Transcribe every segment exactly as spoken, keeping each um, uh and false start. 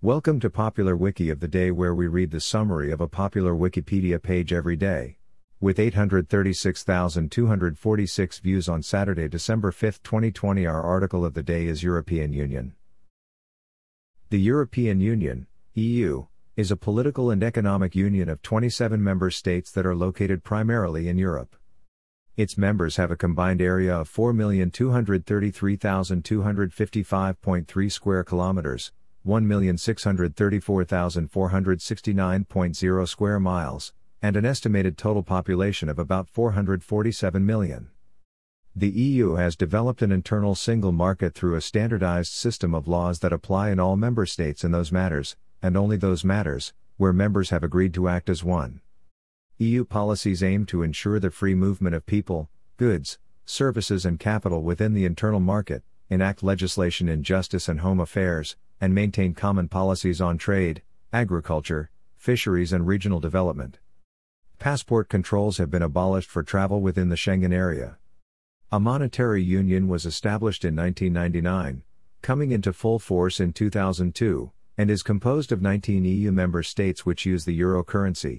Welcome to Popular Wiki of the Day, where we read the summary of a popular Wikipedia page every day. With eight hundred thirty-six thousand two hundred forty-six views on Saturday, December fifth, twenty twenty, our article of the day is European Union. The European Union, E U, is a political and economic union of twenty-seven member states that are located primarily in Europe. Its members have a combined area of four million two hundred thirty-three thousand two hundred fifty-five point three square kilometers, one million six hundred thirty-four thousand four hundred sixty-nine point zero square miles, and an estimated total population of about four hundred forty-seven million. The E U has developed an internal single market through a standardized system of laws that apply in all member states in those matters, and only those matters, where members have agreed to act as one. E U policies aim to ensure the free movement of people, goods, services and capital within the internal market, enact legislation in justice and home affairs, and maintain common policies on trade, agriculture, fisheries and regional development. Passport controls have been abolished for travel within the Schengen area. A monetary union was established in nineteen ninety-nine, coming into full force in two thousand two, and is composed of nineteen E U member states which use the euro currency.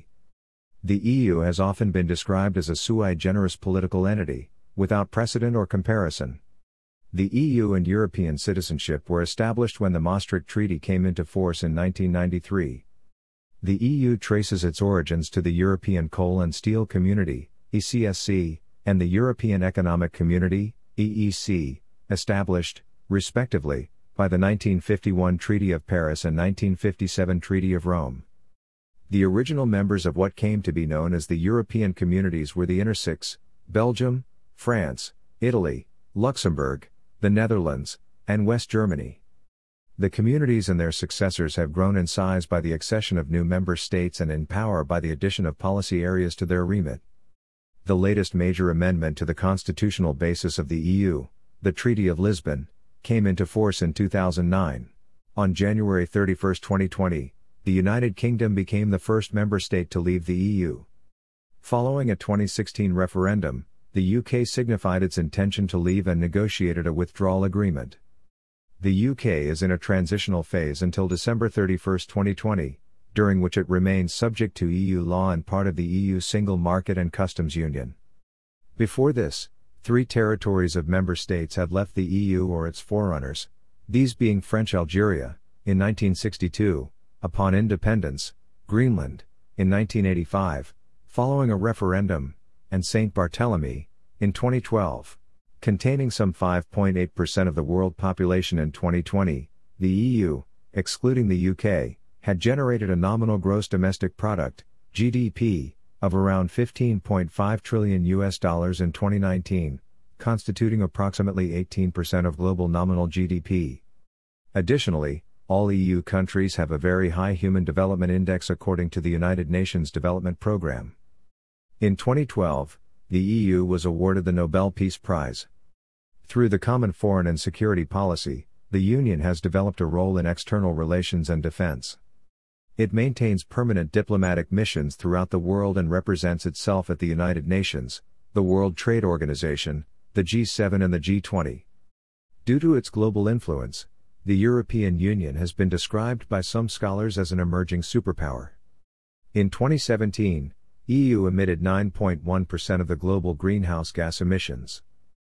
The E U has often been described as a sui generis political entity, without precedent or comparison. The E U and European citizenship were established when the Maastricht Treaty came into force in nineteen ninety-three. The E U traces its origins to the European Coal and Steel Community, E C S C, and the European Economic Community, E E C, established, respectively, by the nineteen fifty-one Treaty of Paris and nineteen fifty-seven Treaty of Rome. The original members of what came to be known as the European Communities were the Inner Six: Belgium, France, Italy, Luxembourg, the Netherlands, and West Germany. The communities and their successors have grown in size by the accession of new member states and in power by the addition of policy areas to their remit. The latest major amendment to the constitutional basis of the E U, the Treaty of Lisbon, came into force in two thousand nine. On January thirty-first, twenty twenty, the United Kingdom became the first member state to leave the E U. Following a twenty sixteen referendum, the U K signified its intention to leave and negotiated a withdrawal agreement. The U K is in a transitional phase until December thirty-first, twenty twenty, during which it remains subject to E U law and part of the E U Single Market and Customs Union. Before this, three territories of member states had left the E U or its forerunners, these being French Algeria, in nineteen sixty-two, upon independence, Greenland, in nineteen eighty-five, following a referendum, and Saint Barthélemy, in twenty twelve. Containing some five point eight percent of the world population in twenty twenty, the E U, excluding the U K, had generated a nominal gross domestic product, G D P, of around fifteen point five trillion U S dollars in twenty nineteen, constituting approximately eighteen percent of global nominal G D P. Additionally, all E U countries have a very high Human Development Index according to the United Nations Development Programme. In twenty twelve, the E U was awarded the Nobel Peace Prize. Through the Common Foreign and Security Policy, the Union has developed a role in external relations and defense. It maintains permanent diplomatic missions throughout the world and represents itself at the United Nations, the World Trade Organization, the G seven and the G twenty. Due to its global influence, the European Union has been described by some scholars as an emerging superpower. In twenty seventeen, E U emitted nine point one percent of the global greenhouse gas emissions.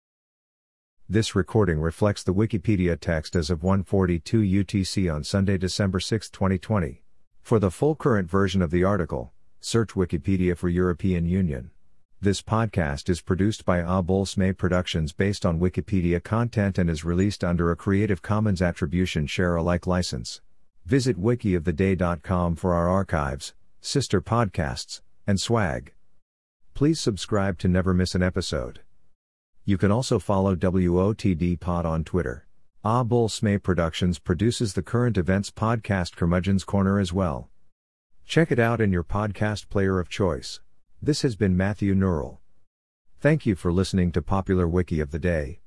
This recording reflects the Wikipedia text as of one forty-two U T C on Sunday, December sixth, twenty twenty. For the full current version of the article, search Wikipedia for European Union. This podcast is produced by A B O L S M E Productions based on Wikipedia content and is released under a Creative Commons Attribution Share Alike license. Visit wiki of the day dot com for our archives, sister podcasts, and swag. Please subscribe to never miss an episode. You can also follow W O T D Pod on Twitter. A B O L S M E Productions produces the current events podcast Curmudgeon's Corner as well. Check it out in your podcast player of choice. This has been Matthew Nurl. Thank you for listening to Popular Wiki of the Day.